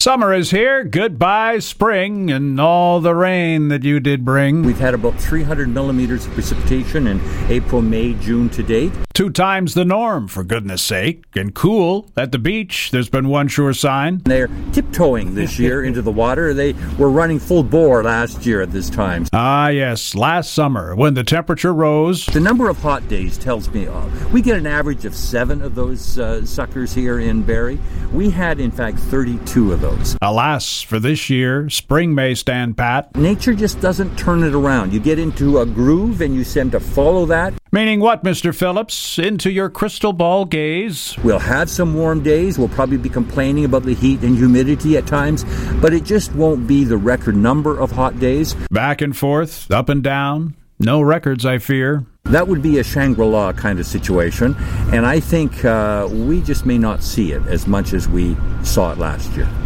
Summer is here. Goodbye, spring, and all the rain that you did bring. We've had about 300 millimeters of precipitation in April, May, June to date. 2 times the norm, for goodness sake. And cool. At the beach, there's been one sure sign. They're tiptoeing this year into the water. They were running full bore last year at this time. Ah, yes, last summer, when the temperature rose. The number of hot days tells me we get an average of 7 of those suckers here in Barrie. We had, in fact, 32 of those. Alas, for this year, spring may stand pat. Nature just doesn't turn it around. You get into a groove and you tend to follow that. Meaning what, Mr. Phillips? Into your crystal ball gaze? We'll have some warm days. We'll probably be complaining about the heat and humidity at times, but it just won't be the record number of hot days. Back and forth, up and down. No records, I fear. That would be a Shangri-La kind of situation, and I think we just may not see it as much as we saw it last year.